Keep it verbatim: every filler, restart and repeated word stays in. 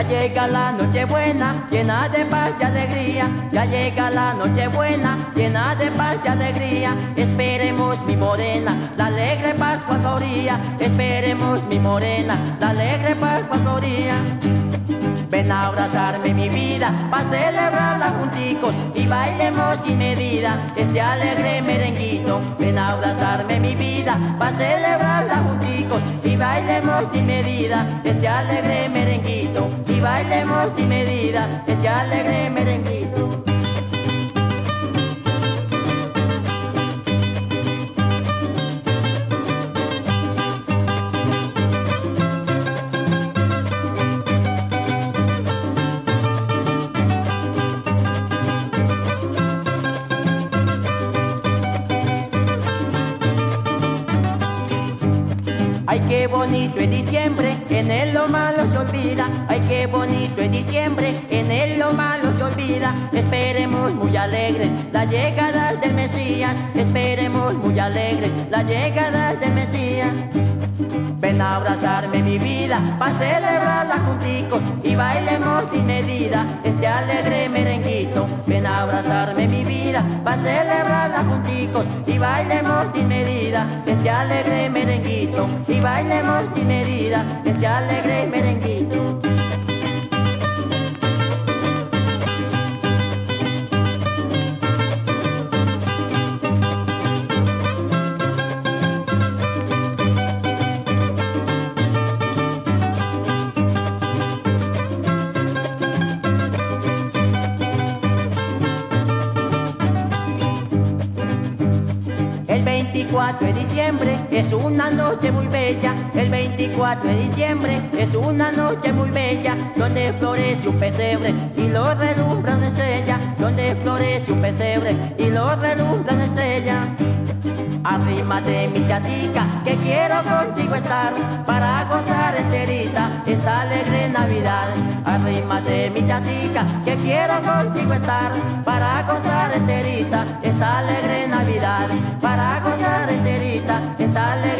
llega la noche buena, llena de paz y alegría. Ya llega la noche buena, llena de paz y alegría. Esperemos mi morena, la alegre Pascua floría. Esperemos mi morena, la alegre Pascua floría. Ven a abrazarme mi vida, pa' celebrarla junticos y bailemos sin medida este alegre merenguito. Ven a abrazarme mi vida, pa' celebrarla junticos y bailemos sin medida este alegre merenguito. Y bailemos sin medida este alegre merenguito. Ay, qué bonito es diciembre, en él lo malo se olvida. Ay, qué bonito es diciembre, en él lo malo se olvida. Esperemos muy alegre la llegada del Mesías. Esperemos muy alegre la llegada del Mesías. Ven a abrazarme mi vida, pa' celebrarla junticos y bailemos sin medida este alegre merenguito. Ven a abrazarme mi vida, pa' celebrarla junticos y bailemos sin medida este alegre merenguito. Y bailemos sin medida este alegre merenguito. El veinticuatro de diciembre es una noche muy bella. El veinticuatro de diciembre es una noche muy bella, donde florece un pesebre y lo relumbra una estrella. Donde florece un pesebre y lo relumbra una estrella. Arrímate mi chatica, que quiero contigo estar, para gozar enterita esta alegre Navidad. Arrímate mi chatica, que quiero contigo estar, para gozar enterita esta alegre Navidad. Para gozar enterita esta alegre